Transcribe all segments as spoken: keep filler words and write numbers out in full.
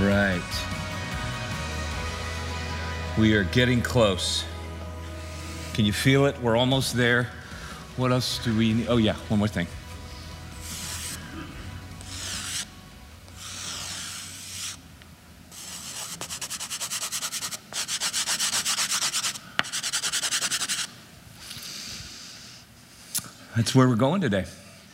right. We are getting close. Can you feel it? We're almost there. What else do we need? Oh, yeah, one more thing. That's where we're going today.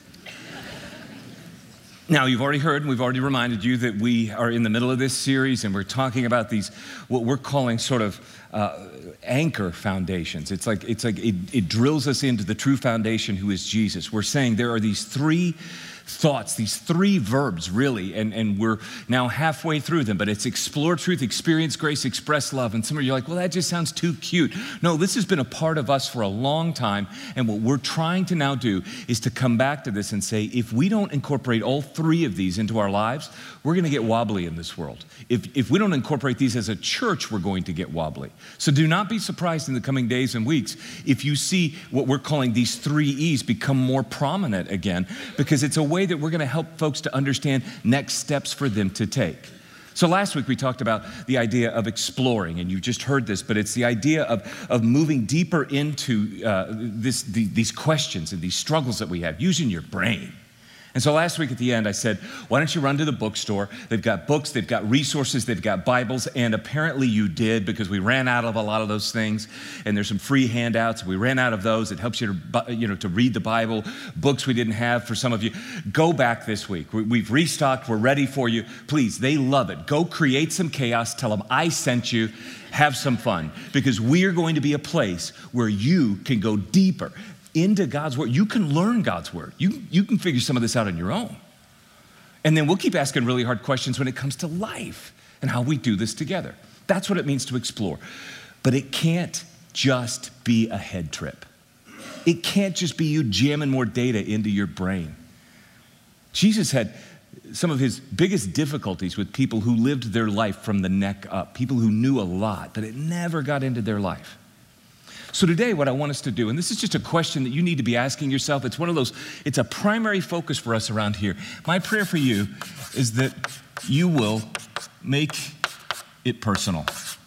Now, you've already heard, and we've already reminded you that we are in the middle of this series, and we're talking about these, what we're calling sort of uh, anchor foundations. It's like, it's like it, it drills us into the true foundation, who is Jesus. We're saying there are these three thoughts, these three verbs, really, and, and we're now halfway through them, but it's explore truth, experience grace, express love. And some of you are like, well, that just sounds too cute. No, this has been a part of us for a long time, and what we're trying to now do is to come back to this and say, if we don't incorporate all three of these into our lives, we're gonna get wobbly in this world. If, if we don't incorporate these as a church, we're going to get wobbly. So do not be surprised in the coming days and weeks if you see what we're calling these three E's become more prominent again, because it's a way that we're going to help folks to understand next steps for them to take. So last week we talked about the idea of exploring, and you just heard this, but it's the idea of, of moving deeper into uh, this, the, these questions and these struggles that we have, using your brain. And so last week at the end, I said, why don't you run to the bookstore? They've got books, they've got resources, they've got Bibles, and apparently you did, because we ran out of a lot of those things, and there's some free handouts. We ran out of those. It helps you to, you know, to read the Bible, books we didn't have for some of you. Go back this week. We've restocked. We're ready for you. Please, they love it. Go create some chaos. Tell them I sent you. Have some fun, because we're going to be a place where you can go deeper into God's word. You can learn God's word. You, you can figure some of this out on your own. And then we'll keep asking really hard questions when it comes to life and how we do this together. That's what it means to explore. But it can't just be a head trip. It can't just be you jamming more data into your brain. Jesus had some of his biggest difficulties with people who lived their life from the neck up, people who knew a lot, but it never got into their life. So today, what I want us to do, and this is just a question that you need to be asking yourself. It's one of those, it's a primary focus for us around here. My prayer for you is that you will make it personal.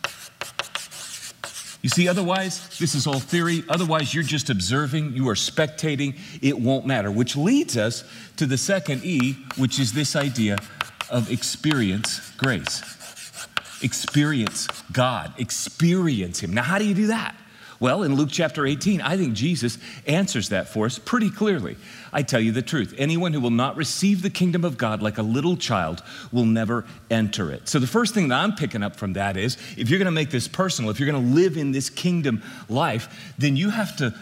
You see, otherwise, this is all theory. Otherwise, you're just observing, you are spectating, it won't matter. Which leads us to the second E, which is this idea of experience grace. Experience God, experience him. Now, how do you do that? Well, in Luke chapter eighteen, I think Jesus answers that for us pretty clearly. I tell you the truth, anyone who will not receive the kingdom of God like a little child will never enter it. So the first thing that I'm picking up from that is, if you're gonna make this personal, if you're gonna live in this kingdom life, then you have to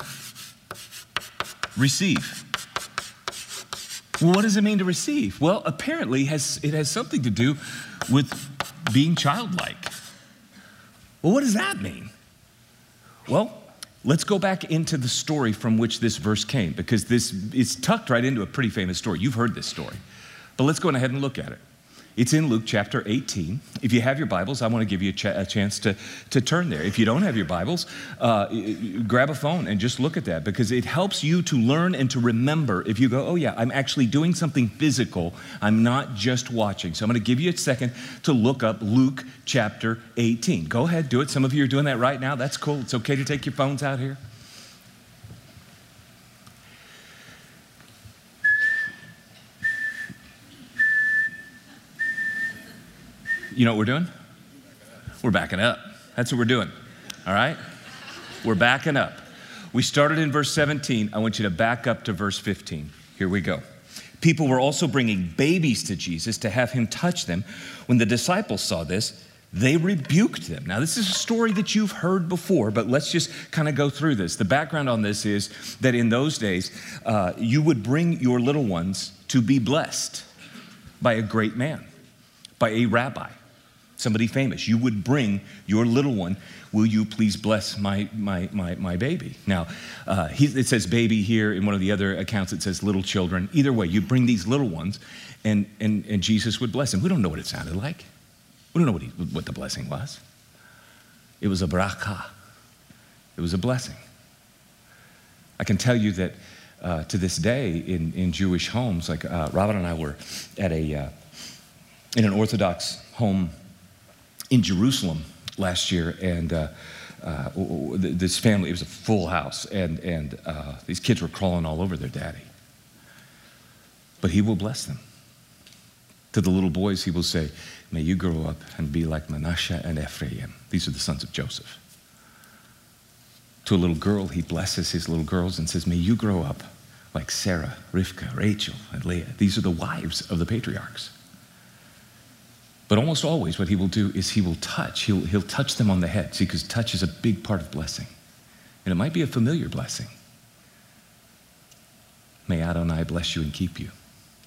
receive. Well, what does it mean to receive? Well, apparently it has, it has something to do with being childlike. Well, what does that mean? Well, let's go back into the story from which this verse came, because this is tucked right into a pretty famous story. You've heard this story, but let's go ahead and look at it. It's in Luke chapter eighteen. If you have your Bibles, I want to give you a, ch- a chance to, to turn there. If you don't have your Bibles, uh, grab a phone and just look at that, because it helps you to learn and to remember. If you go, oh yeah, I'm actually doing something physical. I'm not just watching. So I'm going to give you a second to look up Luke chapter eighteen. Go ahead, do it. Some of you are doing that right now. That's cool. It's okay to take your phones out here. You know what we're doing? We're backing up. That's what we're doing, all right? We're backing up. We started in verse seventeen. I want you to back up to verse fifteen. Here we go. People were also bringing babies to Jesus to have him touch them. When the disciples saw this, they rebuked them. Now, this is a story that you've heard before, but let's just kind of go through this. The background on this is that in those days, uh, you would bring your little ones to be blessed by a great man, by a rabbi, somebody famous. You would bring your little one. Will you please bless my my my my baby? Now, uh, he, it says baby here. In one of the other accounts, it says little children. Either way, you bring these little ones, and and and Jesus would bless them. We don't know what it sounded like. We don't know what he, what the blessing was. It was a bracha. It was a blessing. I can tell you that uh, to this day in in Jewish homes, like uh, Robin and I were at a. Uh, in an Orthodox home in Jerusalem last year, and uh, uh, this family, it was a full house, and, and uh, these kids were crawling all over their daddy. But he will bless them. To the little boys, he will say, may you grow up and be like Manasseh and Ephraim. These are the sons of Joseph. To a little girl, he blesses his little girls and says, may you grow up like Sarah, Rivka, Rachel, and Leah. These are the wives of the patriarchs. But almost always what he will do is he will touch. He'll, he'll touch them on the head. See, because touch is a big part of blessing. And it might be a familiar blessing. May Adonai bless you and keep you.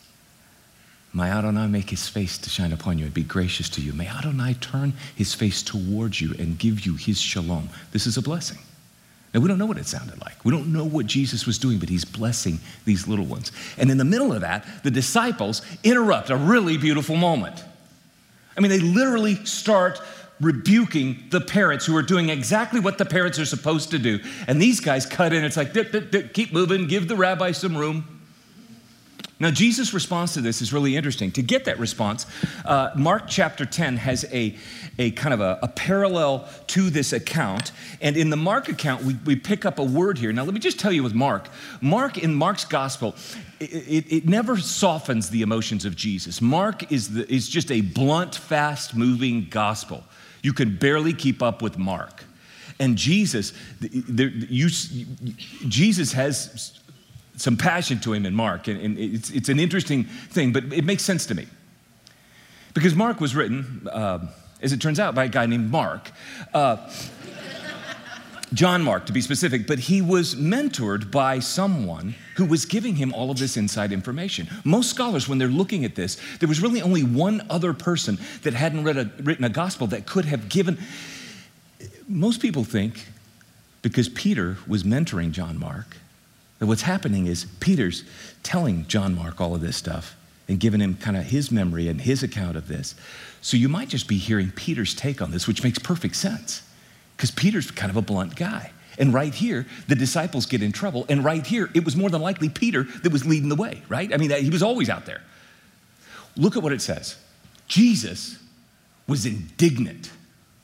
May Adonai make his face to shine upon you and be gracious to you. May Adonai turn his face towards you and give you his shalom. This is a blessing. Now, we don't know what it sounded like. We don't know what Jesus was doing, but he's blessing these little ones. And in the middle of that, the disciples interrupt a really beautiful moment. I mean, they literally start rebuking the parents who are doing exactly what the parents are supposed to do. And these guys cut in. It's like, dip, dip, dip, keep moving, give the rabbi some room. Now, Jesus' response to this is really interesting. To get that response, uh, Mark chapter ten has a, a kind of a, a parallel to this account. And in the Mark account, we, we pick up a word here. Now, let me just tell you with Mark. Mark, in Mark's gospel, it, it, it never softens the emotions of Jesus. Mark is, the, is just a blunt, fast-moving gospel. You can barely keep up with Mark. And Jesus, there, you, Jesus has some passion to him in Mark, and, and it's, it's an interesting thing, but it makes sense to me. Because Mark was written, uh, as it turns out, by a guy named Mark. Uh, John Mark, to be specific, but he was mentored by someone who was giving him all of this inside information. Most scholars, when they're looking at this, there was really only one other person that hadn't read a, written a gospel that could have given. Most people think, because Peter was mentoring John Mark, that what's happening is Peter's telling John Mark all of this stuff and giving him kind of his memory and his account of this. So you might just be hearing Peter's take on this, which makes perfect sense, because Peter's kind of a blunt guy. And right here, the disciples get in trouble. And right here, it was more than likely Peter that was leading the way, right? I mean, he was always out there. Look at what it says. Jesus was indignant.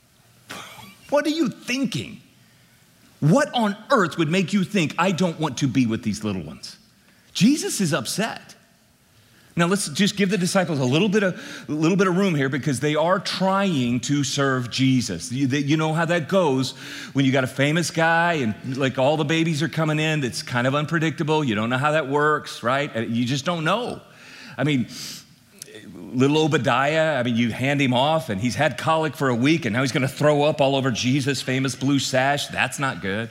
What are you thinking? What on earth would make you think I don't want to be with these little ones? Jesus is upset. Now let's just give the disciples a little bit of, a little bit of room here, because they are trying to serve Jesus. You, they, you know how that goes when you got a famous guy and like all the babies are coming in. That's kind of unpredictable. You don't know how that works, right? You just don't know. I mean, little Obadiah, I mean, you hand him off and he's had colic for a week and now he's going to throw up all over Jesus' famous blue sash. That's not good.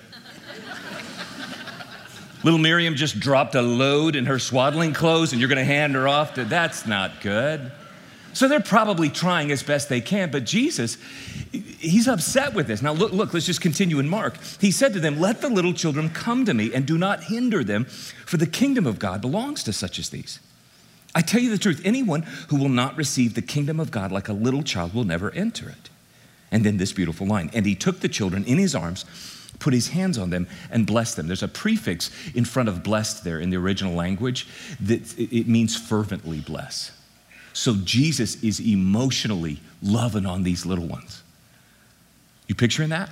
Little Miriam just dropped a load in her swaddling clothes and you're going to hand her off to, that's not good. So they're probably trying as best they can, but Jesus, he's upset with this. Now look, look, let's just continue in Mark. He said to them, let the little children come to me and do not hinder them, for the kingdom of God belongs to such as these. I tell you the truth, anyone who will not receive the kingdom of God like a little child will never enter it. And then this beautiful line, and he took the children in his arms, put his hands on them, and blessed them. There's a prefix in front of blessed there in the original language that it means fervently bless. So Jesus is emotionally loving on these little ones. You picturing that?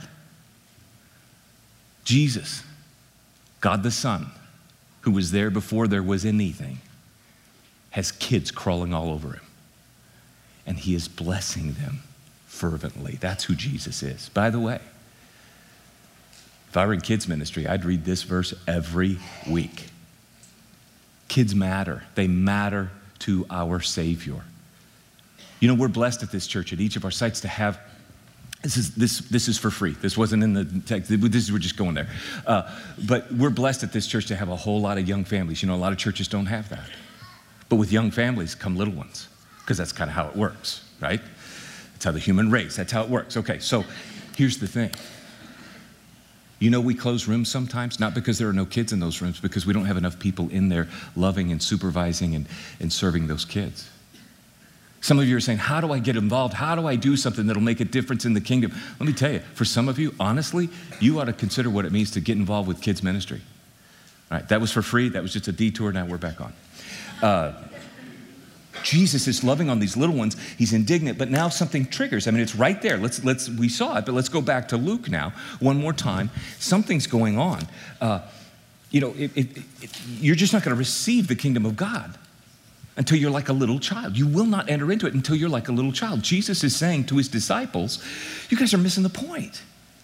Jesus, God the Son, who was there before there was anything, has kids crawling all over him. And he is blessing them fervently. That's who Jesus is. By the way, if I were in kids ministry, I'd read this verse every week. Kids matter. They matter to our Savior. You know, we're blessed at this church, at each of our sites, to have, this is, this, this is for free. This wasn't in the text. This is, we're just going there. Uh, but we're blessed at this church to have a whole lot of young families. You know, a lot of churches don't have that. But with young families come little ones, because that's kind of how it works, right? That's how the human race, that's how it works. Okay, so here's the thing. You know, we close rooms sometimes, not because there are no kids in those rooms, because we don't have enough people in there loving and supervising and, and serving those kids. Some of you are saying, how do I get involved? How do I do something that'll make a difference in the kingdom? Let me tell you, for some of you, honestly, you ought to consider what it means to get involved with kids ministry. All right, that was for free. That was just a detour. Now we're back on. Uh, Jesus is loving on these little ones. He's indignant, but now something triggers. I mean, it's right there. Let's, let's, we saw it, but let's go back to Luke now one more time. Something's going on. Uh, you know, it, it, it, you're just not going to receive the kingdom of God until you're like a little child. You will not enter into it until you're like a little child. Jesus is saying to his disciples, you guys are missing the point.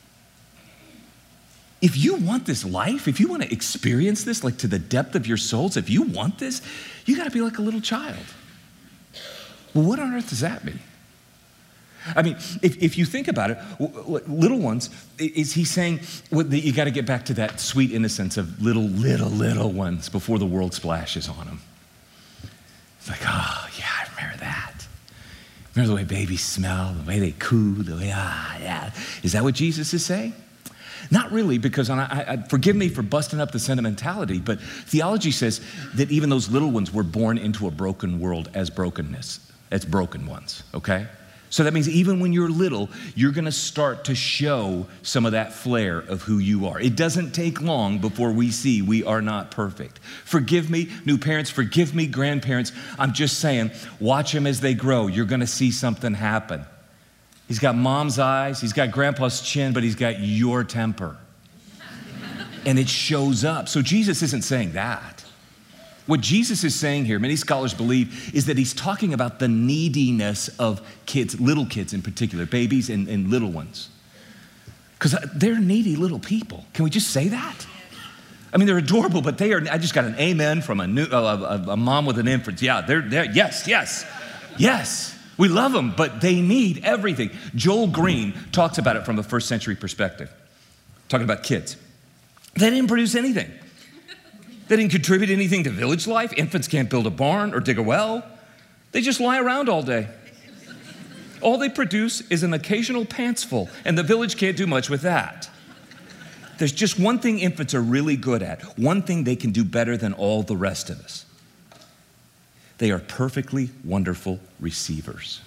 If you want this life, if you want to experience this like to the depth of your souls, if you want this, you got to be like a little child. Well, what on earth does that mean? I mean, if, if you think about it, little ones, is he saying you got to get back to that sweet innocence of little, little, little ones before the world splashes on them? It's like, oh, yeah, I remember that. Remember the way babies smell, the way they coo, the way, ah, yeah. Is that what Jesus is saying? Not really, because I, I, forgive me for busting up the sentimentality, but theology says that even those little ones were born into a broken world as brokenness, as broken ones, okay? So that means even when you're little, you're gonna start to show some of that flair of who you are. It doesn't take long before we see we are not perfect. Forgive me, new parents, forgive me, grandparents. I'm just saying, watch them as they grow. You're gonna see something happen. He's got mom's eyes, he's got grandpa's chin, but he's got your temper. And it shows up. So Jesus isn't saying that. What Jesus is saying here, many scholars believe, is that he's talking about the neediness of kids, little kids in particular, babies and, and little ones. Because they're needy little people. Can we just say that? I mean, they're adorable, but they are, I just got an amen from a, new, a, a, a mom with an infant. Yeah, they're, they're, yes, yes, yes. We love them, but they need everything. Joel Green talks about it from a first century perspective, talking about kids. They didn't produce anything. They didn't contribute anything to village life. Infants can't build a barn or dig a well. They just lie around all day. All they produce is an occasional pantsful, and the village can't do much with that. There's just one thing infants are really good at, one thing they can do better than all the rest of us. They are perfectly wonderful receivers.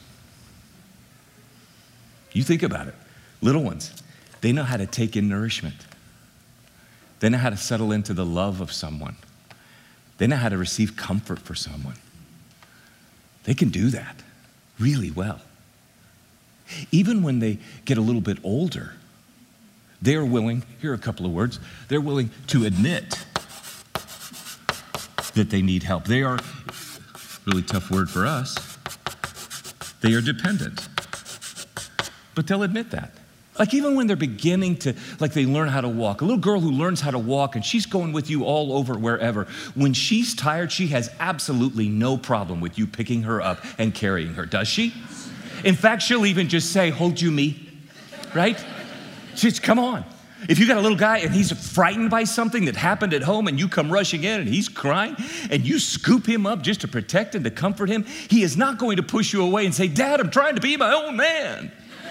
You think about it. Little ones, they know how to take in nourishment. They know how to settle into the love of someone. They know how to receive comfort for someone. They can do that really well. Even when they get a little bit older, they are willing, here are a couple of words, they're willing to admit that they need help. They are, really tough word for us, they are dependent. But they'll admit that. Like even when they're beginning to, like they learn how to walk. A little girl who learns how to walk and she's going with you all over wherever. When she's tired, she has absolutely no problem with you picking her up and carrying her, does she? In fact, she'll even just say, hold you me, right? She's, come on. If you got a little guy and he's frightened by something that happened at home and you come rushing in and he's crying and you scoop him up just to protect and to comfort him, he is not going to push you away and say, Dad, I'm trying to be my own man.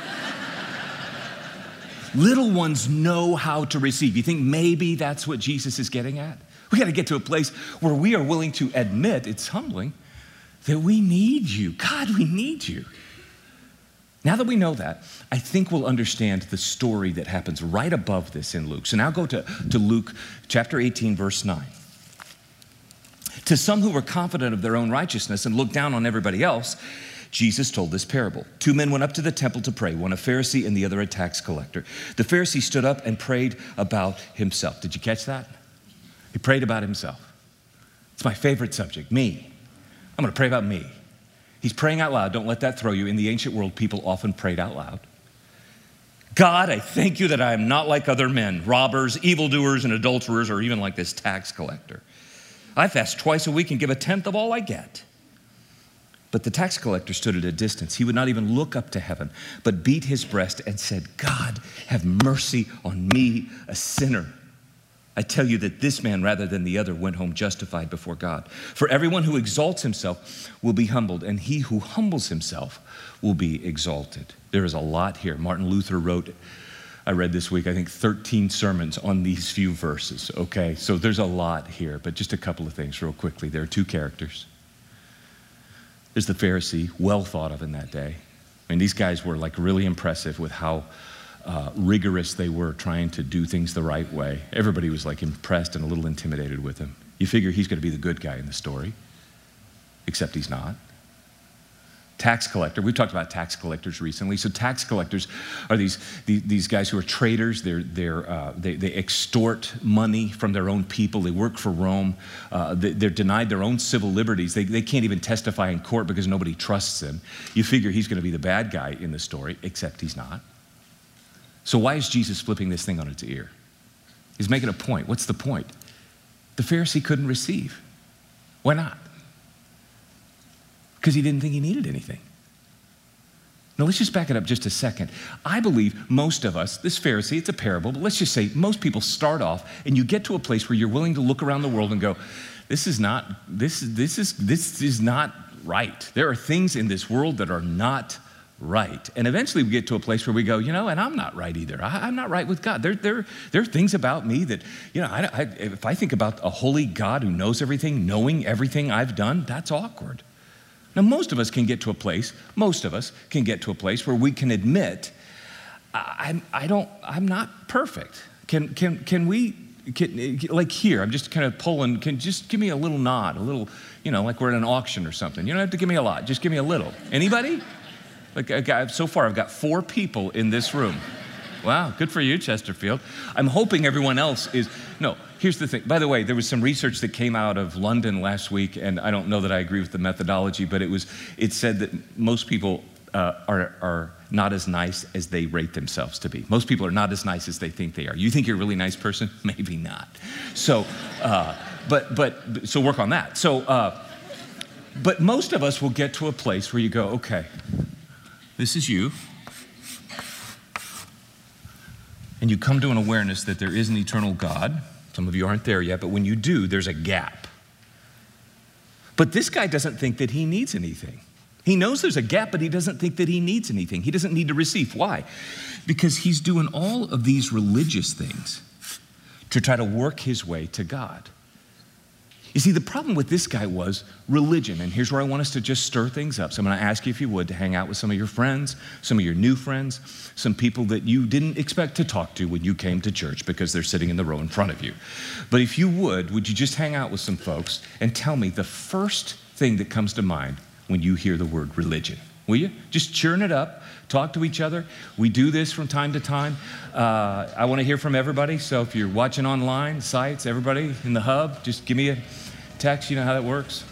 Little ones know how to receive. You think maybe that's what Jesus is getting at? We got to get to a place where we are willing to admit, it's humbling, that we need you. God, we need you. Now that we know that, I think we'll understand the story that happens right above this in Luke. So now go to, to Luke chapter eighteen, verse nine. To some who were confident of their own righteousness and looked down on everybody else, Jesus told this parable. Two men went up to the temple to pray, one a Pharisee and the other a tax collector. The Pharisee stood up and prayed about himself. Did you catch that? He prayed about himself. It's my favorite subject, me. I'm going to pray about me. He's praying out loud. Don't let that throw you. In the ancient world, people often prayed out loud. God, I thank you that I am not like other men, robbers, evildoers, and adulterers, or even like this tax collector. I fast twice a week and give a tenth of all I get. But the tax collector stood at a distance. He would not even look up to heaven, but beat his breast and said, God, have mercy on me, a sinner. I tell you that this man, rather than the other, went home justified before God. For everyone who exalts himself will be humbled, and he who humbles himself will be exalted. There is a lot here. Martin Luther wrote, I read this week, I think thirteen sermons on these few verses, okay? So there's a lot here, but just a couple of things real quickly. There are two characters. There's the Pharisee, well thought of in that day. I mean, these guys were like really impressive with how uh, rigorous they were trying to do things the right way. Everybody was like impressed and a little intimidated with him. You figure he's going to be the good guy in the story, except he's not. tax collector. We've talked about tax collectors recently. So tax collectors are these, these, these guys who are traitors. They're, they're, uh, they, they extort money from their own people. They work for Rome. Uh, they, they're denied their own civil liberties. They, they can't even testify in court because nobody trusts him. You figure he's going to be the bad guy in the story, except he's not. So why is Jesus flipping this thing on its ear? He's making a point. What's the point? The Pharisee couldn't receive. Why not? Because he didn't think he needed anything. Now, let's just back it up just a second. I believe most of us, this Pharisee, it's a parable, but let's just say most people start off and you get to a place where you're willing to look around the world and go, this is not, this, this is, this is not right. There are things in this world that are not right. And eventually we get to a place where we go, you know, and I'm not right either. I, I'm not right with God. There, there, there are things about me that, you know, I, I, if I think about a holy God who knows everything, knowing everything I've done, that's awkward. Now, most of us can get to a place, most of us can get to a place where we can admit, I, I don't, I'm not perfect. Can, can, can we, can, like here, I'm just kind of pulling, can just give me a little nod, a little, you know, like we're at an auction or something. You don't have to give me a lot, just give me a little. Anybody? Like, I got, so far, I've got four people in this room. Wow, good for you, Chesterfield. I'm hoping everyone else is, no, here's the thing. By the way, there was some research that came out of London last week, and I don't know that I agree with the methodology, but it was, it said that most people uh, are, are not as nice as they rate themselves to be. Most people are not as nice as they think they are. You think you're a really nice person? Maybe not. So, uh, but, but, so work on that. So, uh, but most of us will get to a place where you go, okay, this is you. And you come to an awareness that there is an eternal God. Some of you aren't there yet, but when you do, there's a gap. But this guy doesn't think that he needs anything. He knows there's a gap, but he doesn't think that he needs anything. He doesn't need to receive. Why? Because he's doing all of these religious things to try to work his way to God. You see, the problem with this guy was religion, and here's where I want us to just stir things up. So I'm going to ask you, if you would, to hang out with some of your friends, some of your new friends, some people that you didn't expect to talk to when you came to church because they're sitting in the row in front of you. But if you would, would you just hang out with some folks and tell me the first thing that comes to mind when you hear the word religion? Will you? Just churn it up, talk to each other. We do this from time to time. Uh, I want to hear from everybody, so if you're watching online, sites, everybody in the hub, just give me a text. You know how that works?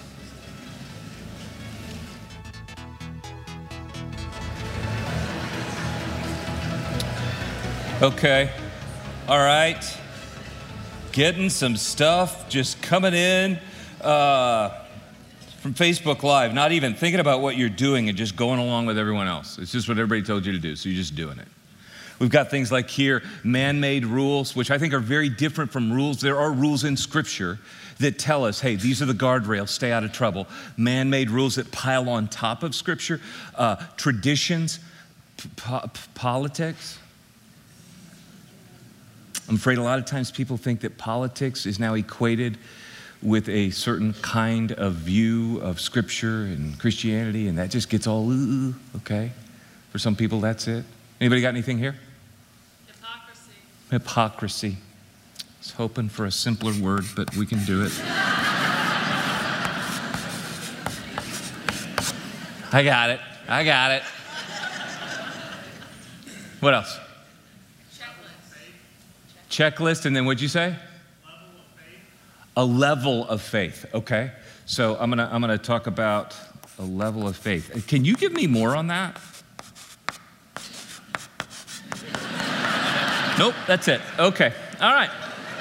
Okay. All right. Getting some stuff just coming in uh, from Facebook Live. Not even thinking about what you're doing and just going along with everyone else. It's just what everybody told you to do, so you're just doing it. We've got things like here, man-made rules, which I think are very different from rules. There are rules in Scripture that tell us, hey, these are the guardrails, stay out of trouble. Man-made rules that pile on top of Scripture. Uh, traditions, po- politics. I'm afraid a lot of times people think that politics is now equated with a certain kind of view of Scripture and Christianity, and that just gets all, ooh, okay? For some people, that's it. Anybody got anything here? Hypocrisy. Hypocrisy. I was hoping for a simpler word, but we can do it. I got it. I got it. What else? Checklist. Checklist, and then what'd you say? Level of faith. A level of faith. Okay. So I'm gonna I'm gonna talk about a level of faith. Can you give me more on that? Nope, that's it. Okay. All right.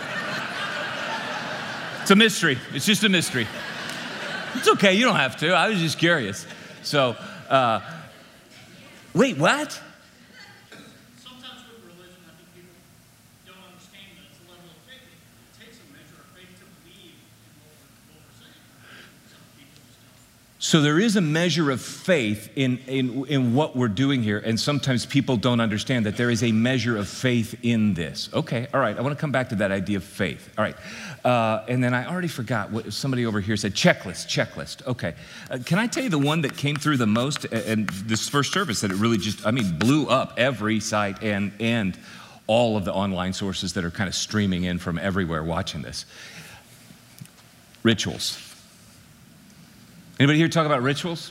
It's a mystery. It's just a mystery. It's okay. You don't have to. I was just curious. So, uh, wait, what? Sometimes with religion, I think people don't understand that it's a level of faith. It takes a measure of faith to believe in what we're, what we're saying. Some people just don't. So there is a measure of faith in, in, in what we're doing here, and sometimes people don't understand that there is a measure of faith in this. Okay, all right, I want to come back to that idea of faith. All right, uh, and then I already forgot what somebody over here said, checklist, checklist. Okay, uh, can I tell you the one that came through the most in this first service that it really just, I mean, blew up every site and, and all of the online sources that are kind of streaming in from everywhere watching this? Rituals. Anybody here talk about rituals?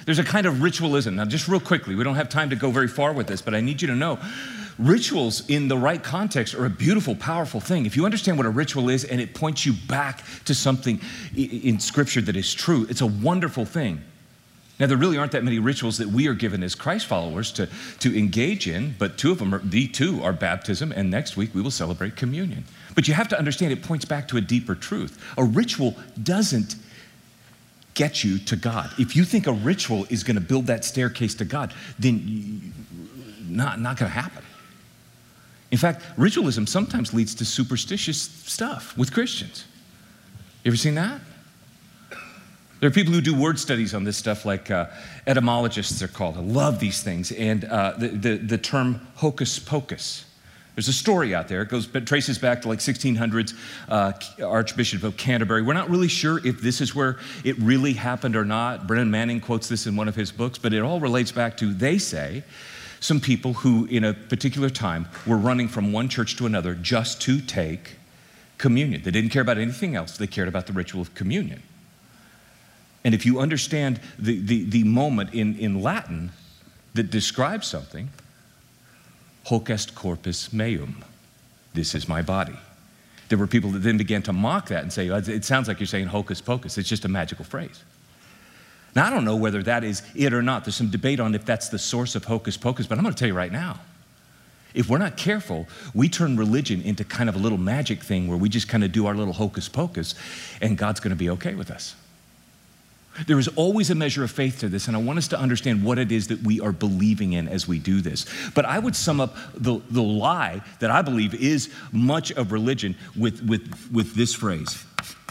There's a kind of ritualism. Now, just real quickly, we don't have time to go very far with this, but I need you to know, rituals in the right context are a beautiful, powerful thing. If you understand what a ritual is and it points you back to something in Scripture that is true, it's a wonderful thing. Now, there really aren't that many rituals that we are given as Christ followers to, to engage in, but two of them, are, the two are baptism, and next week we will celebrate communion. But you have to understand it points back to a deeper truth. A ritual doesn't get you to God. If you think a ritual is going to build that staircase to God, then you, not, not going to happen. In fact, ritualism sometimes leads to superstitious stuff with Christians. You ever seen that? There are people who do word studies on this stuff, like uh, etymologists they're called. I love these things. And uh, the, the, the term hocus pocus. There's a story out there. It goes, it traces back to like sixteen hundreds, uh, Archbishop of Canterbury. We're not really sure if this is where it really happened or not. Brennan Manning quotes this in one of his books, but it all relates back to, they say, some people who in a particular time were running from one church to another just to take communion. They didn't care about anything else. They cared about the ritual of communion. And if you understand the, the, the moment in, in Latin that describes something, hoc est corpus meum, this is my body. There were people that then began to mock that and say, it sounds like you're saying hocus pocus. It's just a magical phrase. Now, I don't know whether that is it or not. There's some debate on if that's the source of hocus pocus, but I'm going to tell you right now, if we're not careful, we turn religion into kind of a little magic thing where we just kind of do our little hocus pocus, and God's going to be okay with us. There is always a measure of faith to this, and I want us to understand what it is that we are believing in as we do this. But I would sum up the, the lie that I believe is much of religion with, with, with this phrase: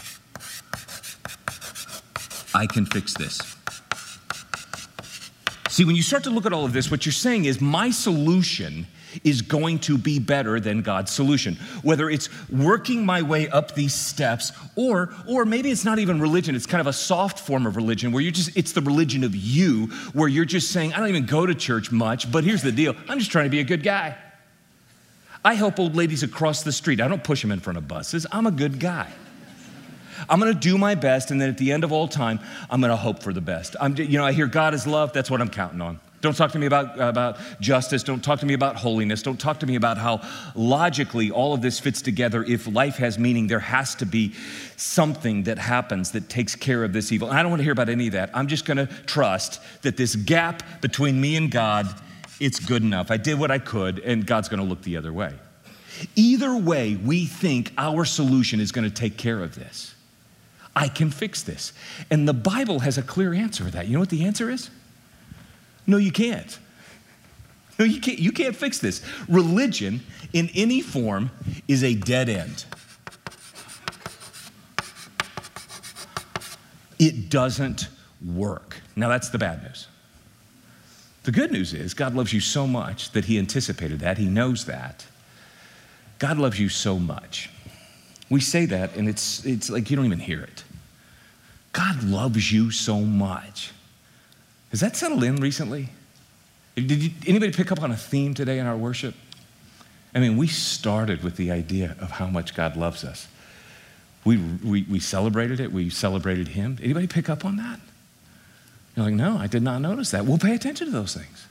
I can fix this. See, when you start to look at all of this, what you're saying is my solution is going to be better than God's solution. Whether it's working my way up these steps, or, or maybe it's not even religion, it's kind of a soft form of religion where you're just, it's the religion of you, where you're just saying, I don't even go to church much, but here's the deal, I'm just trying to be a good guy. I help old ladies across the street. I don't push them in front of buses. I'm a good guy. I'm going to do my best, and then at the end of all time, I'm going to hope for the best. I'm, you know, I hear God is love. That's what I'm counting on. Don't talk to me about, about justice. Don't talk to me about holiness. Don't talk to me about how logically all of this fits together. If life has meaning, there has to be something that happens that takes care of this evil. And I don't want to hear about any of that. I'm just going to trust that this gap between me and God, it's good enough. I did what I could, and God's going to look the other way. Either way, we think our solution is going to take care of this. I can fix this. And the Bible has a clear answer for that. You know what the answer is? No, you can't. No, you can't. You can't fix this. Religion in any form is a dead end. It doesn't work. Now, that's the bad news. The good news is God loves you so much that he anticipated that. He knows that. God loves you so much. We say that, and it's, it's like you don't even hear it. God loves you so much. Has that settled in recently? Did you, anybody pick up on a theme today in our worship? I mean, we started with the idea of how much God loves us. We, we, we celebrated it. We celebrated him. Anybody pick up on that? You're like, no, I did not notice that. We'll pay attention to those things.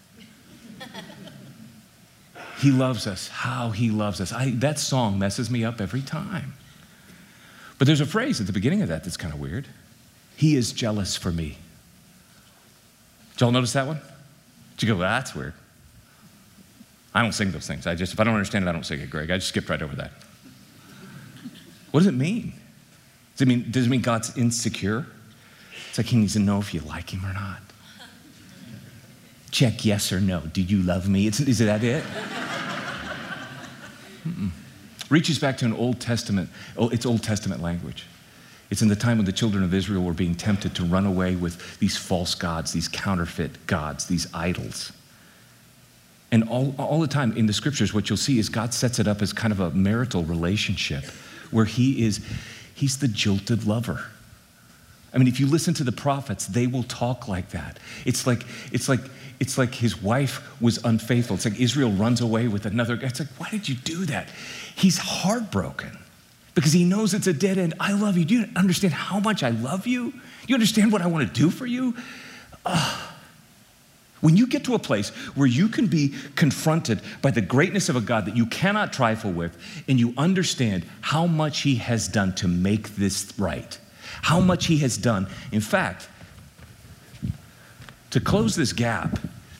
He loves us, how he loves us. I, that song messes me up every time. But there's a phrase at the beginning of that that's kind of weird. He is jealous for me. Did y'all notice that one? Did you go, well, that's weird? I don't sing those things. I just, if I don't understand it, I don't sing it, Greg. I just skipped right over that. What does it mean? Does it mean, does it mean God's insecure? It's like he needs to know if you like him or not. Check yes or no. Do you love me? It's, is that it? Mm-mm. Reaches back to an Old Testament, it's Old Testament language. It's in the time when the children of Israel were being tempted to run away with these false gods, these counterfeit gods, these idols. And all, all the time in the scriptures, what you'll see is God sets it up as kind of a marital relationship where he is, he's the jilted lover. I mean, if you listen to the prophets, they will talk like that. It's like, it's like, it's like his wife was unfaithful. It's like Israel runs away with another guy. It's like, why did you do that? He's heartbroken because he knows it's a dead end. I love you. Do you understand how much I love you? Do you understand what I want to do for you? Uh, When you get to a place where you can be confronted by the greatness of a God that you cannot trifle with, and you understand how much he has done to make this right, how much he has done. In fact, to close this gap,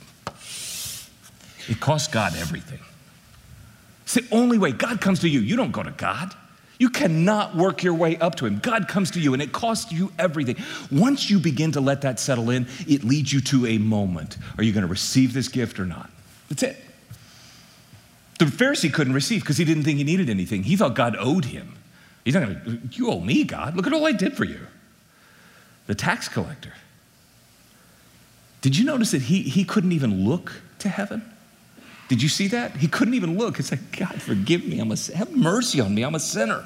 it costs God everything. It's the only way. God comes to you. You don't go to God. You cannot work your way up to him. God comes to you, and it costs you everything. Once you begin to let that settle in, it leads you to a moment. Are you going to receive this gift or not? That's it. The Pharisee couldn't receive because he didn't think he needed anything. He thought God owed him. He's not going to, you owe me, God. Look at all I did for you. The tax collector. Did you notice that he, he couldn't even look to heaven? Did you see that? He couldn't even look. It's like, God, forgive me. I'm a, have mercy on me. I'm a sinner.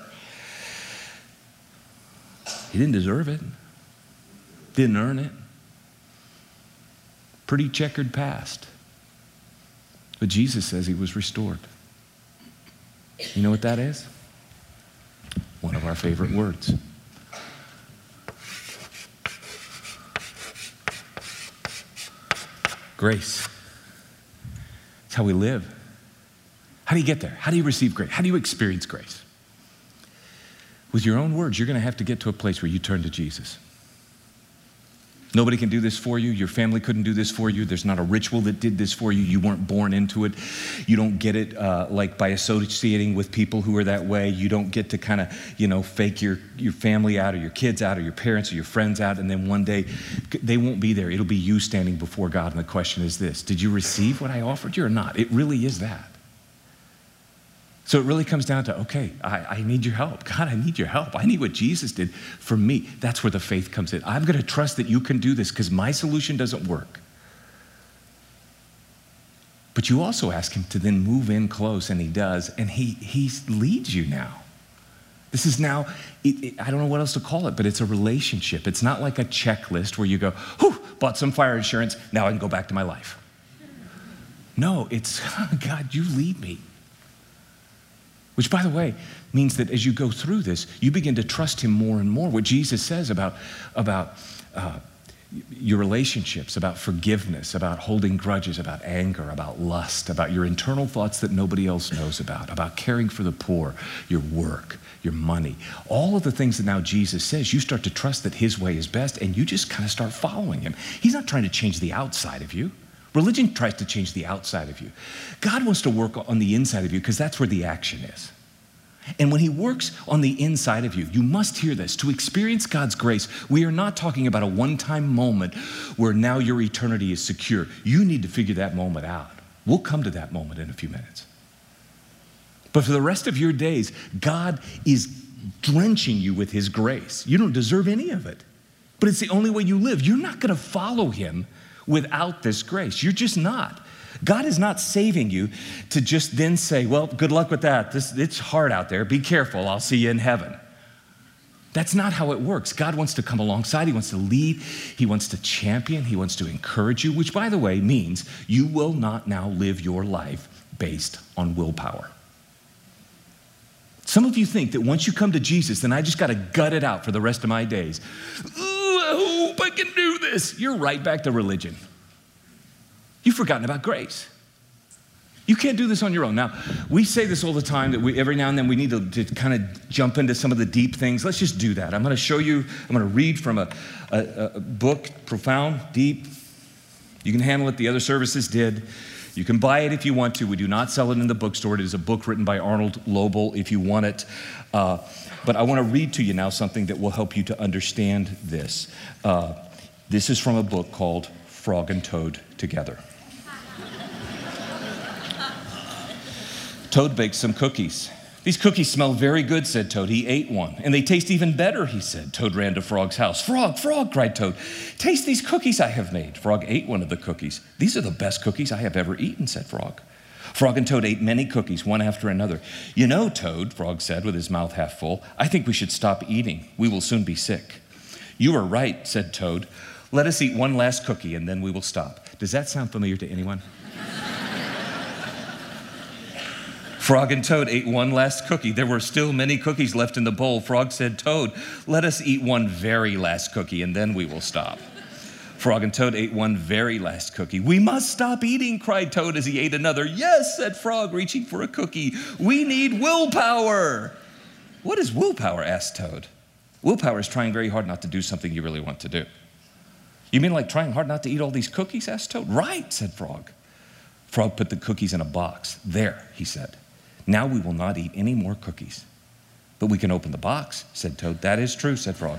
He didn't deserve it. Didn't earn it. Pretty checkered past. But Jesus says he was restored. You know what that is? One of our favorite words. Grace. How we live. How do you get there? How do you receive grace? How do you experience grace? With your own words, you're going to have to get to a place where you turn to Jesus. Nobody can do this for you. Your family couldn't do this for you. There's not a ritual that did this for you. You weren't born into it. You don't get it uh, like by associating with people who are that way. You don't get to kind of, you know, fake your, your family out or your kids out or your parents or your friends out, and then one day they won't be there. It'll be you standing before God, and the question is this: did you receive what I offered you or not? It really is that. So it really comes down to, okay, I, I need your help. God, I need your help. I need what Jesus did for me. That's where the faith comes in. I'm going to trust that you can do this because my solution doesn't work. But you also ask him to then move in close, and he does, and he, he leads you now. This is now, it, it, I don't know what else to call it, but it's a relationship. It's not like a checklist where you go, whew, bought some fire insurance, now I can go back to my life. No, it's, God, you lead me. Which, by the way, means that as you go through this, you begin to trust him more and more. What Jesus says about, about uh, your relationships, about forgiveness, about holding grudges, about anger, about lust, about your internal thoughts that nobody else knows about, about caring for the poor, your work, your money, all of the things that now Jesus says, you start to trust that his way is best, and you just kind of start following him. He's not trying to change the outside of you. Religion tries to change the outside of you. God wants to work on the inside of you because that's where the action is. And when he works on the inside of you, you must hear this. To experience God's grace, we are not talking about a one-time moment where now your eternity is secure. You need to figure that moment out. We'll come to that moment in a few minutes. But for the rest of your days, God is drenching you with his grace. You don't deserve any of it, but it's the only way you live. You're not going to follow him without this grace. You're just not. God is not saving you to just then say, well, good luck with that. This, it's hard out there. Be careful. I'll see you in heaven. That's not how it works. God wants to come alongside. He wants to lead. He wants to champion. He wants to encourage you, which, by the way, means you will not now live your life based on willpower. Some of you think that once you come to Jesus, then I just got to gut it out for the rest of my days. Ooh, I hope I can do this. You're right back to religion. You've forgotten about grace. You can't do this on your own. Now, we say this all the time, that we, every now and then we need to, to kind of jump into some of the deep things. Let's just do that. I'm going to show you, I'm going to read from a, a, a book, profound, deep. You can handle it. The other services did. You can buy it if you want to. We do not sell it in the bookstore. It is a book written by Arnold Lobel if you want it. Uh, but I want to read to you now something that will help you to understand this. Uh, this is from a book called Frog and Toad Together. Toad baked some cookies. These cookies smell very good, said Toad. He ate one. And they taste even better, he said. Toad ran to Frog's house. Frog, Frog, cried Toad. Taste these cookies I have made. Frog ate one of the cookies. These are the best cookies I have ever eaten, said Frog. Frog and Toad ate many cookies, one after another. You know, Toad, Frog said with his mouth half full, I think we should stop eating. We will soon be sick. You are right, said Toad. Let us eat one last cookie and then we will stop. Does that sound familiar to anyone? Frog and Toad ate one last cookie. There were still many cookies left in the bowl. Frog said, Toad, let us eat one very last cookie and then we will stop. Frog and Toad ate one very last cookie. "We must stop eating," cried Toad as he ate another. "Yes," said Frog, reaching for a cookie. "We need willpower." "What is willpower?" asked Toad. "Willpower is trying very hard not to do something you really want to do." "You mean like trying hard not to eat all these cookies?" asked Toad. "Right," said Frog. Frog put the cookies in a box. "There," he said. "Now we will not eat any more cookies." "But we can open the box," said Toad. "That is true," said Frog.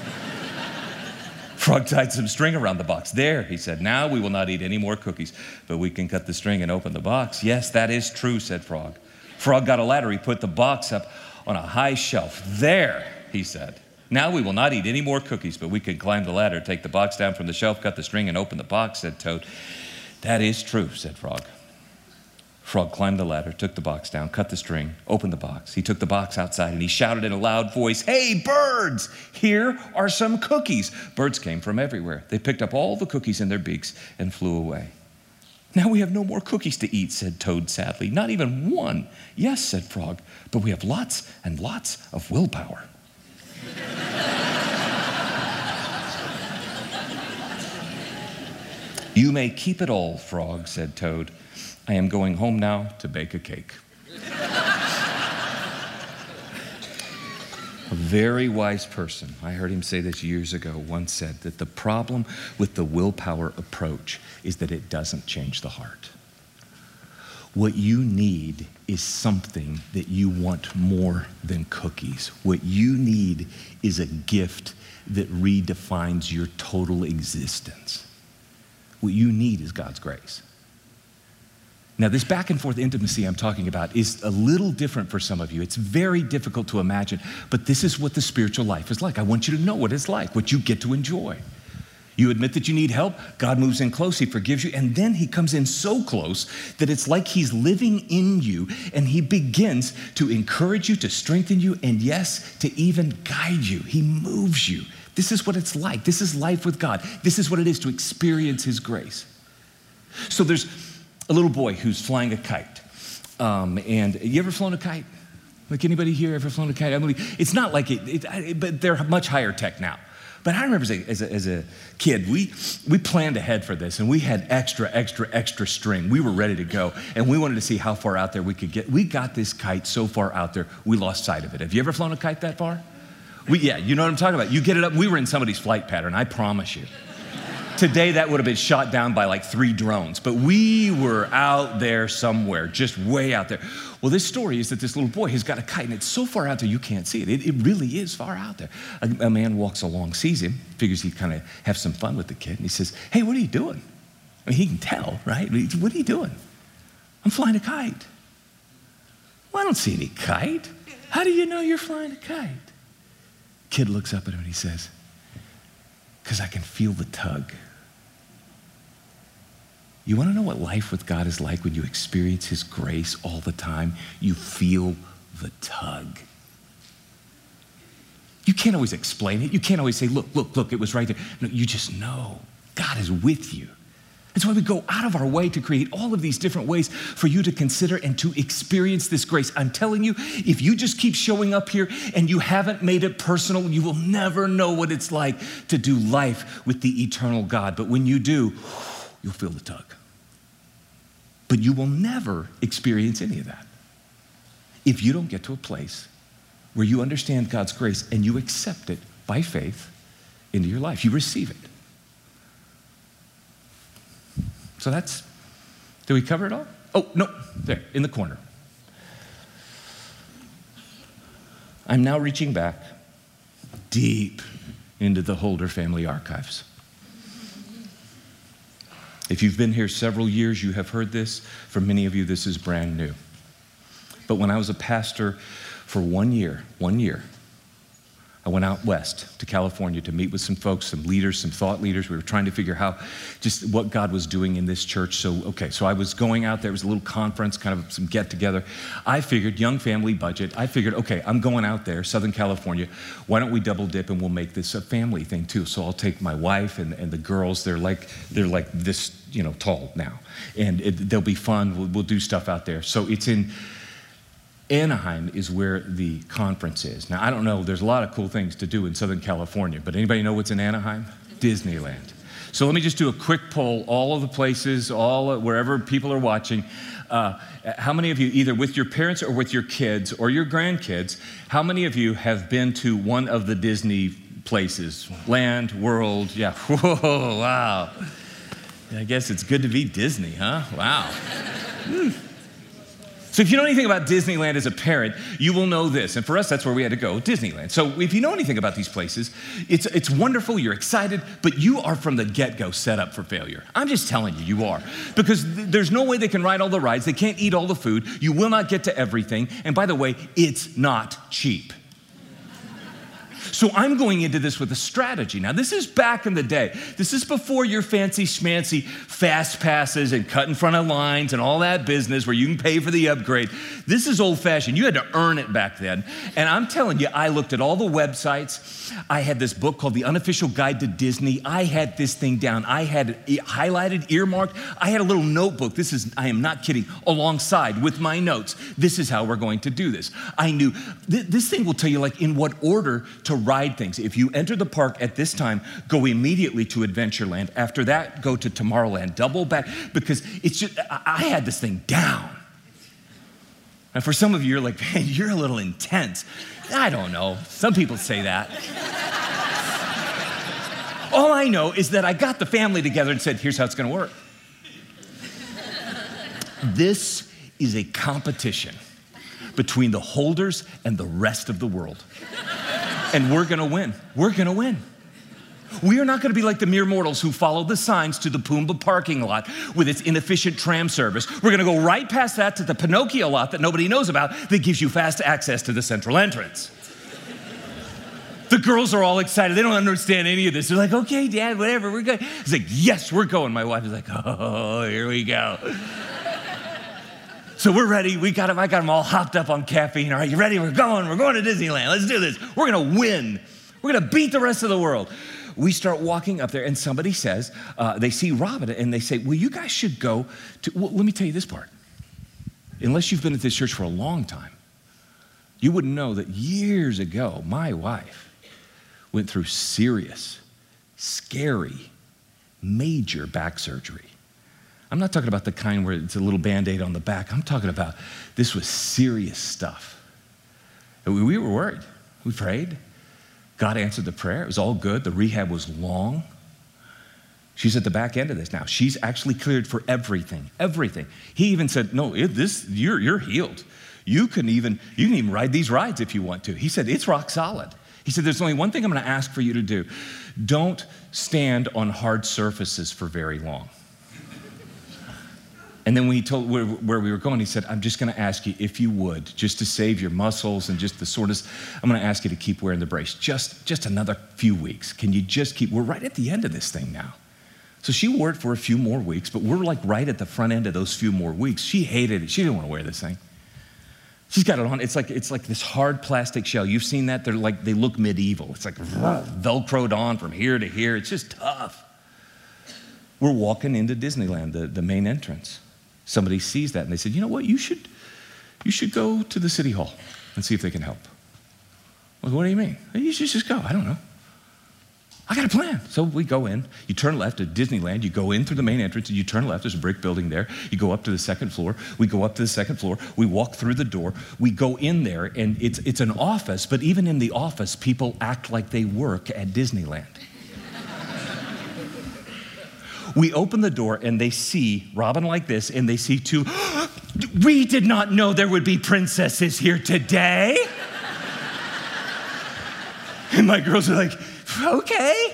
Frog tied some string around the box. "There," he said. "Now we will not eat any more cookies, but we can cut the string and open the box." "Yes, that is true," said Frog. Frog got a ladder. He put the box up on a high shelf. "There," he said. "Now we will not eat any more cookies, but we can climb the ladder, take the box down from the shelf, cut the string, and open the box," said Toad. "That is true," said Frog. Frog climbed the ladder, took the box down, cut the string, opened the box. He took the box outside and he shouted in a loud voice, "Hey, birds, here are some cookies." Birds came from everywhere. They picked up all the cookies in their beaks and flew away. "Now we have no more cookies to eat," said Toad sadly. "Not even one." "Yes," said Frog, "but we have lots and lots of willpower." "You may keep it all, Frog," said Toad. "I am going home now to bake a cake." A very wise person, I heard him say this years ago, once said that the problem with the willpower approach is that it doesn't change the heart. What you need is something that you want more than cookies. What you need is a gift that redefines your total existence. What you need is God's grace. Now, this back and forth intimacy I'm talking about is a little different for some of you. It's very difficult to imagine, but this is what the spiritual life is like. I want you to know what it's like, what you get to enjoy. You admit that you need help, God moves in close, he forgives you, and then he comes in so close that it's like he's living in you, and he begins to encourage you, to strengthen you, and yes, to even guide you. He moves you. This is what it's like. This is life with God. This is what it is to experience his grace. So there's a little boy who's flying a kite. Um, and you ever flown a kite? Like anybody here ever flown a kite? I mean, it's not like it, it, it but they're much higher tech now. But I remember as a, as a, as a kid, we, we planned ahead for this, and we had extra, extra, extra string. We were ready to go, and we wanted to see how far out there we could get. We got this kite so far out there, we lost sight of it. Have you ever flown a kite that far? We, yeah, you know what I'm talking about. You get it up. We were in somebody's flight pattern, I promise you. Today, that would have been shot down by like three drones, but we were out there somewhere, just way out there. Well, this story is that this little boy has got a kite, and it's so far out there you can't see it. It, it really is far out there. A, a man walks along, sees him, figures he'd kind of have some fun with the kid, and he says, "Hey, what are you doing?" I mean, he can tell, right? "What are you doing?" "I'm flying a kite." "Well, I don't see any kite. How do you know you're flying a kite?" Kid looks up at him and he says, "Because I can feel the tug." You want to know what life with God is like when you experience his grace all the time? You feel the tug. You can't always explain it. You can't always say, look, look, look, it was right there. No, you just know God is with you. That's why we go out of our way to create all of these different ways for you to consider and to experience this grace. I'm telling you, if you just keep showing up here and you haven't made it personal, you will never know what it's like to do life with the eternal God. But when you do, you'll feel the tug. But you will never experience any of that if you don't get to a place where you understand God's grace and you accept it by faith into your life. You receive it. So that's, did we cover it all? Oh, no, there, in the corner. I'm now reaching back deep into the Holder family archives. If you've been here several years, you have heard this. For many of you, this is brand new. But when I was a pastor for one year, one year, I went out west to California to meet with some folks, some leaders, some thought leaders. We were trying to figure how, just what God was doing in this church. So, okay, so I was going out there. It was a little conference, kind of some get together. I figured, young family budget, I figured, okay, I'm going out there, Southern California. Why don't we double dip and we'll make this a family thing too? So I'll take my wife and, and the girls. They're like, they're like this, you know, tall now. And it, they'll be fun. We'll, we'll do stuff out there. So it's in Anaheim is where the conference is. Now, I don't know, there's a lot of cool things to do in Southern California, but anybody know what's in Anaheim? Disneyland. So let me just do a quick poll, all of the places, all wherever people are watching. Uh, how many of you, either with your parents or with your kids or your grandkids, how many of you have been to one of the Disney places? Land, World, yeah. Whoa, wow. I guess it's good to be Disney, huh? Wow. Mm. So if you know anything about Disneyland as a parent, you will know this. And for us, that's where we had to go, Disneyland. So if you know anything about these places, it's, it's wonderful, you're excited, but you are from the get-go set up for failure. I'm just telling you, you are. Because th- there's no way they can ride all the rides, they can't eat all the food, you will not get to everything, and by the way, it's not cheap. So I'm going into this with a strategy. Now, this is back in the day. This is before your fancy schmancy fast passes and cut in front of lines and all that business where you can pay for the upgrade. This is old-fashioned. You had to earn it back then. And I'm telling you, I looked at all the websites. I had this book called The Unofficial Guide to Disney. I had this thing down. I had it highlighted, earmarked. I had a little notebook. This is, I am not kidding, alongside with my notes. This is how we're going to do this. I knew, th- this thing will tell you like in what order to ride things. If you enter the park at this time, go immediately to Adventureland. After that, go to Tomorrowland. Double back, because it's just, I, I had this thing down. And for some of you, you're like, man, you're a little intense. I don't know. Some people say that. All I know is that I got the family together and said, here's how it's going to work. This is a competition between the holders and the rest of the world. And we're gonna win. We're gonna win. We are not gonna be like the mere mortals who follow the signs to the Pumbaa parking lot with its inefficient tram service. We're gonna go right past that to the Pinocchio lot that nobody knows about that gives you fast access to the central entrance. The girls are all excited. They don't understand any of this. They're like, okay, Dad, whatever, we're good. It's like, yes, we're going. My wife is like, oh, here we go. So we're ready. We got them. I got them all hopped up on caffeine. All right, you ready? We're going. We're going to Disneyland. Let's do this. We're going to win. We're going to beat the rest of the world. We start walking up there, and somebody says, uh, they see Robin, and they say, well, you guys should go to, well, let me tell you this part. Unless you've been at this church for a long time, you wouldn't know that years ago, my wife went through serious, scary, major back surgery. I'm not talking about the kind where it's a little Band-Aid on the back. I'm talking about this was serious stuff. And we, we were worried. We prayed. God answered the prayer. It was all good. The rehab was long. She's at the back end of this now. She's actually cleared for everything, everything. He even said, no, it, this you're, you're healed. You can even you can even ride these rides if you want to. He said, it's rock solid. He said, there's only one thing I'm going to ask for you to do. Don't stand on hard surfaces for very long. And then when he told where, where we were going, he said, I'm just going to ask you, if you would, just to save your muscles and just the soreness, I'm going to ask you to keep wearing the brace. Just, just another few weeks. Can you just keep, we're right at the end of this thing now. So she wore it for a few more weeks, but we're like right at the front end of those few more weeks. She hated it. She didn't want to wear this thing. She's got it on. It's like, it's like this hard plastic shell. You've seen that? They're like, they look medieval. It's like Velcroed on from here to here. It's just tough. We're walking into Disneyland, the, the main entrance. Somebody sees that and they said, you know what, you should, you should go to the city hall and see if they can help. Well, what do you mean? You should just go. I don't know. I got a plan. So we go in. You turn left at Disneyland. You go in through the main entrance and you turn left. There's a brick building there. You go up to the second floor. We go up to the second floor. We walk through the door. We go in there and it's, it's an office, but even in the office, people act like they work at Disneyland. We open the door and they see Robin like this and they see two, we did not know there would be princesses here today. And my girls are like, okay.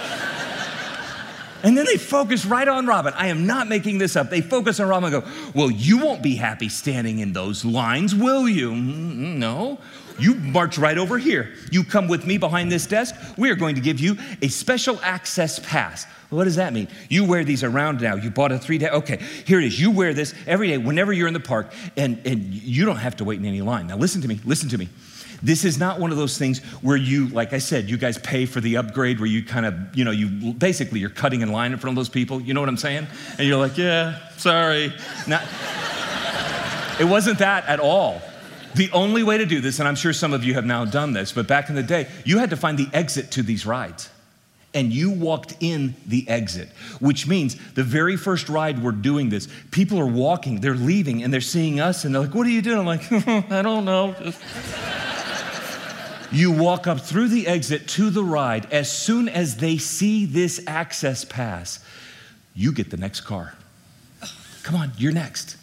And then they focus right on Robin. I am not making this up. They focus on Robin and go, well, you won't be happy standing in those lines, will you? Mm, no. You march right over here. You come with me behind this desk. We are going to give you a special access pass. What does that mean? You wear these around now. You bought a three-day, okay, here it is. You wear this every day whenever you're in the park, and, and you don't have to wait in any line. Now listen to me, listen to me. This is not one of those things where you, like I said, you guys pay for the upgrade where you kind of, you know, you basically you're cutting in line in front of those people. You know what I'm saying? And you're like, yeah, sorry. Not, it wasn't that at all. The only way to do this, and I'm sure some of you have now done this, but back in the day, you had to find the exit to these rides. and you walked in the exit, which means the very first ride we're doing this, people are walking, they're leaving, and they're seeing us, and they're like, what are you doing? I'm like, I don't know. You walk up through the exit to the ride. As soon as they see this access pass, you get the next car. Come on, you're next.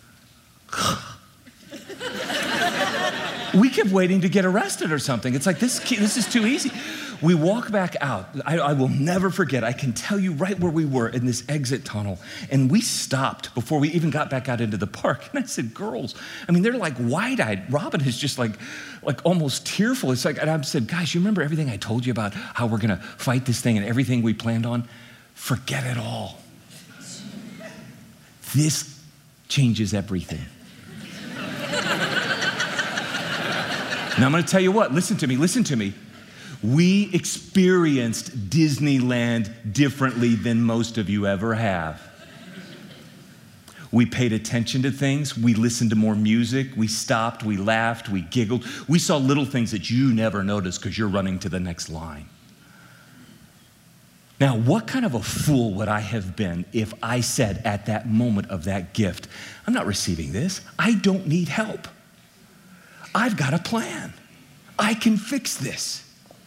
We kept waiting to get arrested or something. It's like, this, this is too easy. We walk back out. I, I will never forget. I can tell you right where we were in this exit tunnel. And we stopped before we even got back out into the park. And I said, girls, I mean, they're like wide-eyed. Robin is just like, like almost tearful. It's like, and I said, guys, you remember everything I told you about how we're going to fight this thing and everything we planned on? Forget it all. This changes everything. Now I'm going to tell you what, listen to me, listen to me. We experienced Disneyland differently than most of you ever have. We paid attention to things, we listened to more music, we stopped, we laughed, we giggled. We saw little things that you never noticed because you're running to the next line. Now, what kind of a fool would I have been if I said at that moment of that gift, I'm not receiving this, I don't need help. I've got a plan. I can fix this.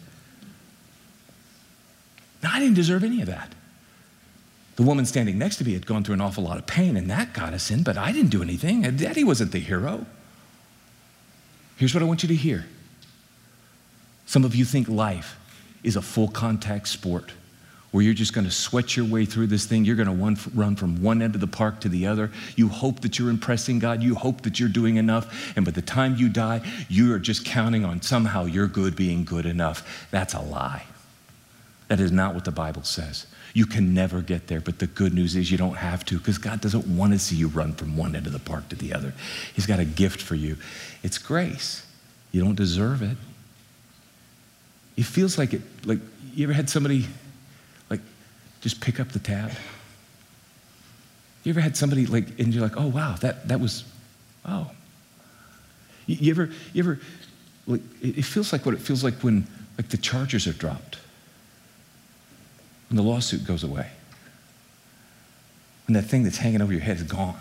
Now, I didn't deserve any of that. The woman standing next to me had gone through an awful lot of pain, and that got us in, but I didn't do anything. Daddy wasn't the hero. Here's what I want you to hear. Some of you think life is a full contact sport where you're just going to sweat your way through this thing. You're going to run from one end of the park to the other. You hope that you're impressing God. You hope that you're doing enough. And by the time you die, you are just counting on somehow your good being good enough. That's a lie. That is not what the Bible says. You can never get there, but the good news is you don't have to, because God doesn't want to see you run from one end of the park to the other. He's got a gift for you. It's grace. You don't deserve it. It feels like it, like, you ever had somebody like just pick up the tab? You ever had somebody like, and you're like, oh wow, that that was, oh. You, you ever, you ever, like, it, it feels like what it feels like when like the charges are dropped. When the lawsuit goes away. When that thing that's hanging over your head is gone.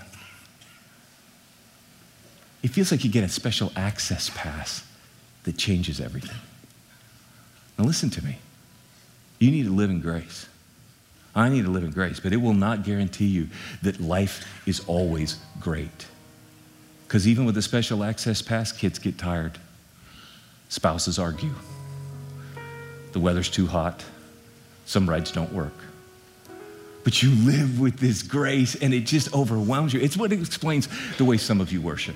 It feels like you get a special access pass that changes everything. Now listen to me. You need to live in grace. I need to live in grace, but it will not guarantee you that life is always great. Because even with a special access pass, kids get tired. Spouses argue. The weather's too hot. Some rides don't work. But you live with this grace and it just overwhelms you. It's what explains the way some of you worship.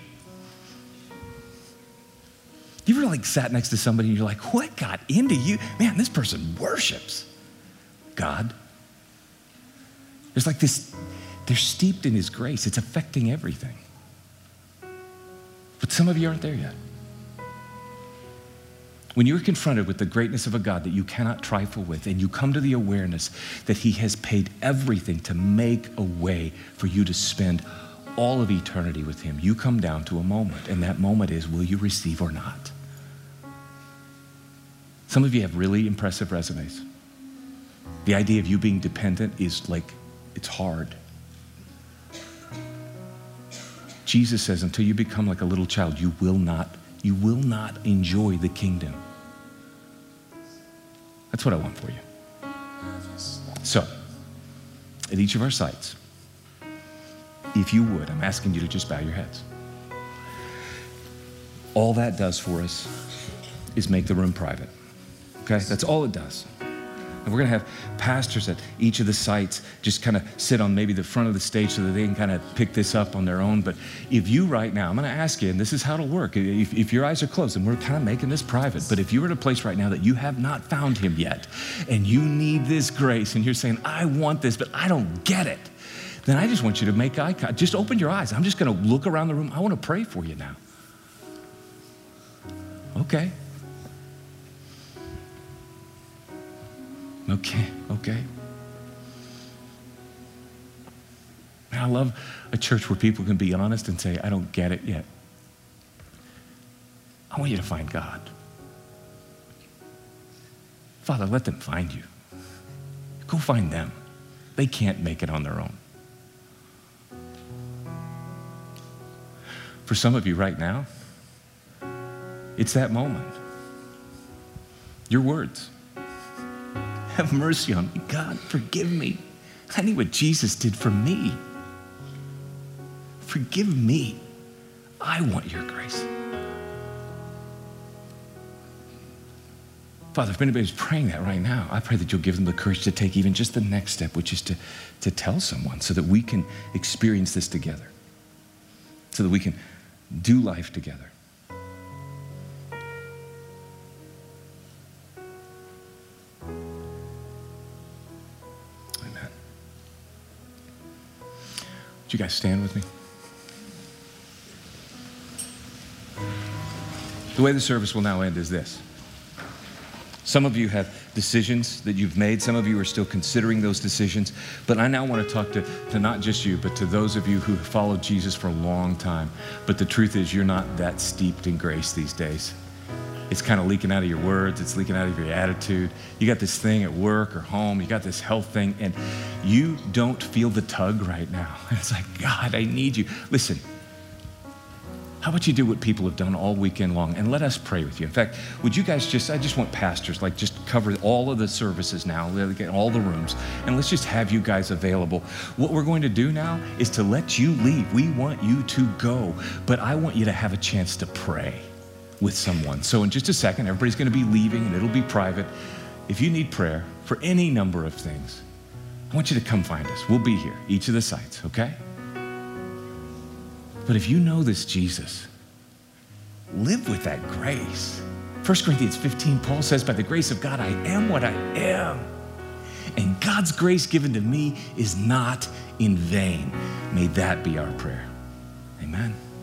You ever like sat next to somebody and you're like, what got into you? Man, this person worships God. There's like this, they're steeped in his grace. It's affecting everything. But some of you aren't there yet. When you're confronted with the greatness of a God that you cannot trifle with, and you come to the awareness that he has paid everything to make a way for you to spend all of eternity with him, you come down to a moment, and that moment is, will you receive or not? Some of you have really impressive resumes. The idea of you being dependent is like, it's hard. Jesus says, until you become like a little child, you will not You will not enjoy the kingdom. That's what I want for you. So, at each of our sites, if you would, I'm asking you to just bow your heads. All that does for us is make the room private. Okay? That's all it does. And we're going to have pastors at each of the sites just kind of sit on maybe the front of the stage so that they can kind of pick this up on their own. But if you right now, I'm going to ask you, and this is how it'll work. If, if your eyes are closed, and we're kind of making this private, but if you're at a place right now that you have not found him yet, and you need this grace, and you're saying, I want this, but I don't get it, then I just want you to make eye contact. Just open your eyes. I'm just going to look around the room. I want to pray for you now. Okay. Okay, okay. I love a church where people can be honest and say, I don't get it yet. I want you to find God. Father, let them find you. Go find them. They can't make it on their own. For some of you right now, it's that moment. Your words. Have mercy on me. God, forgive me. I need what Jesus did for me. Forgive me. I want your grace. Father, if anybody's praying that right now, I pray that you'll give them the courage to take even just the next step, which is to, to tell someone so that we can experience this together, so that we can do life together. Amen. Would you guys stand with me? The way the service will now end is this. Some of you have decisions that you've made. Some of you are still considering those decisions. But I now want to talk to, to not just you, but to those of you who have followed Jesus for a long time. But the truth is, you're not that steeped in grace these days. It's kind of leaking out of your words. It's leaking out of your attitude. You got this thing at work or home. You got this health thing, and you don't feel the tug right now. And it's like, God, I need you. Listen. How about you do what people have done all weekend long and let us pray with you? In fact, would you guys just, I just want pastors, like just cover all of the services now, get all the rooms, and let's just have you guys available. What we're going to do now is to let you leave. We want you to go, but I want you to have a chance to pray with someone. So in just a second, everybody's going to be leaving and it'll be private. If you need prayer for any number of things, I want you to come find us. We'll be here, each of the sites, okay? But if you know this Jesus, live with that grace. First Corinthians fifteen, Paul says, by the grace of God, I am what I am. And God's grace given to me is not in vain. May that be our prayer. Amen.